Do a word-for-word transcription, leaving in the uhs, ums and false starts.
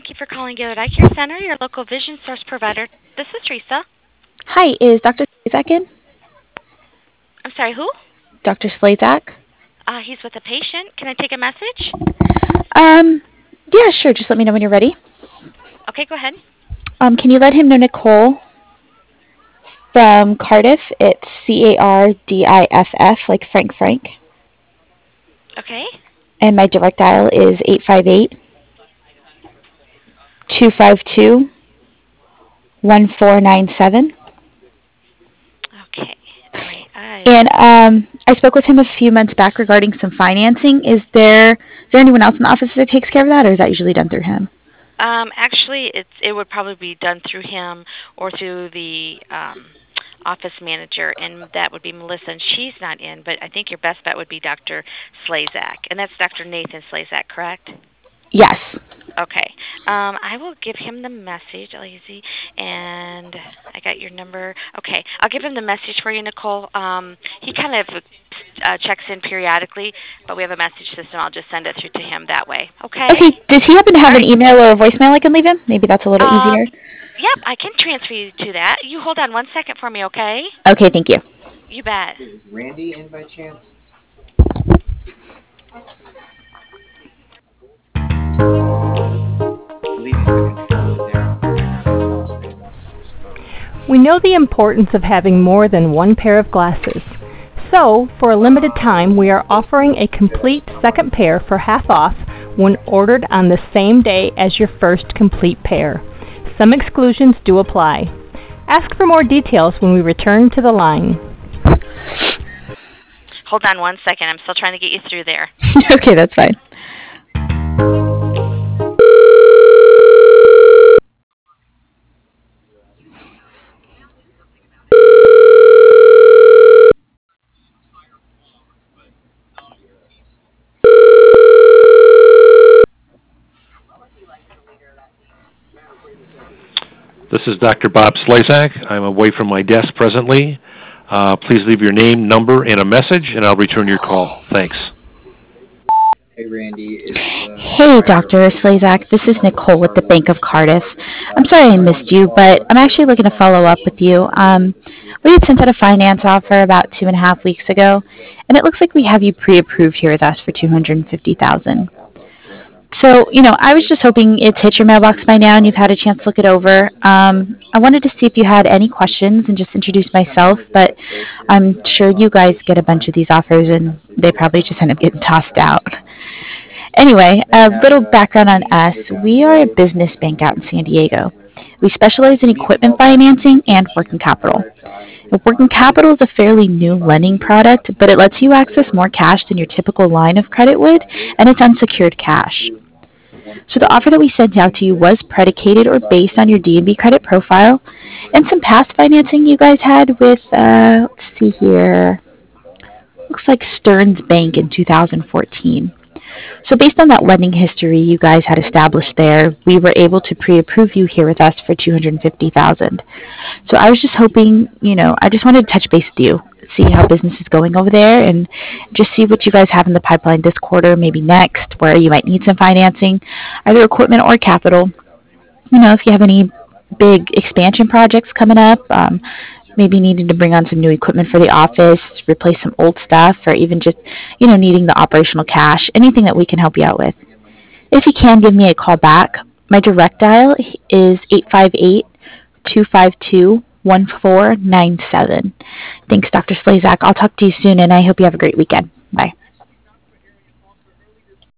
Thank you for calling Gaylord Eye Care Center, your local vision source provider. This is Teresa. Hi, is Doctor Slazak in? I'm sorry, who? Doctor Slazak? Uh, he's with a patient. Can I take a message? Um, yeah, sure. Just let me know when you're ready. Okay, go ahead. Um, can you let him know Nicole from Cardiff? It's C A R D I F F, like Frank Frank. Okay. And my direct dial is eight five eight, two five two, one four nine seven. Okay. All right. I... And um, I spoke with him a few months back regarding some financing. Is there is there anyone else in the office that takes care of that, or is that usually done through him? Um, actually, it's it would probably be done through him or through the um, office manager, and that would be Melissa, and she's not in. But I think your best bet would be Doctor Slazak, and that's Doctor Nathan Slazak, correct? Yes. Okay. Um, I will give him the message, Lazy, and I got your number. Okay. I'll give him the message for you, Nicole. Um, he kind of uh, checks in periodically, but we have a message system. I'll just send it through to him that way. Okay? Okay. Does he happen to have All an right. email or a voicemail I can leave him? Maybe that's a little Um, easier. yep, I can transfer you to that. You hold on one second for me, okay? Okay, thank you. You bet. Is Randy in by chance? I believe he's the controller there. We know the importance of having more than one pair of glasses. So, for a limited time, we are offering a complete second pair for half off when ordered on the same day as your first complete pair. Some exclusions do apply. Ask for more details when we return to the line. Hold on one second. I'm still trying to get you through there. Okay, that's fine. This is Doctor Bob Slazak. I'm away from my desk presently. Uh, please leave your name, number, and a message, and I'll return your call. Thanks. Hey, Randy. Is, uh, Hey, Doctor Slazak. This is Nicole with the Bank of Cardiff. I'm sorry I missed you, but I'm actually looking to follow up with you. Um, we had sent out a finance offer about two and a half weeks ago, and it looks like we have you pre-approved here with us for two hundred fifty thousand dollars. So, you know, I was just hoping it's hit your mailbox by now and you've had a chance to look it over. Um, I wanted to see if you had any questions and just introduce myself, but I'm sure you guys get a bunch of these offers and they probably just end up getting tossed out. Anyway, a little background on us. We are a business bank out in San Diego. We specialize in equipment financing and working capital. Now, working capital is a fairly new lending product, but it lets you access more cash than your typical line of credit would, and it's unsecured cash. So the offer that we sent out to you was predicated or based on your D and B credit profile and some past financing you guys had with, uh, let's see here, looks like Stearns Bank in two thousand fourteen. So based on that lending history you guys had established there, we were able to pre-approve you here with us for two hundred fifty thousand dollars. So I was just hoping, you know, I just wanted to touch base with you, see how business is going over there, and just see what you guys have in the pipeline this quarter, maybe next, where you might need some financing, either equipment or capital. You know, if you have any big expansion projects coming up, um, maybe needing to bring on some new equipment for the office, replace some old stuff, or even just, you know, needing the operational cash, anything that we can help you out with. If you can, give me a call back. My direct dial is eight five eight, two five two, one four nine seven. Thanks, Doctor Slazak. I'll talk to you soon, and I hope you have a great weekend. Bye.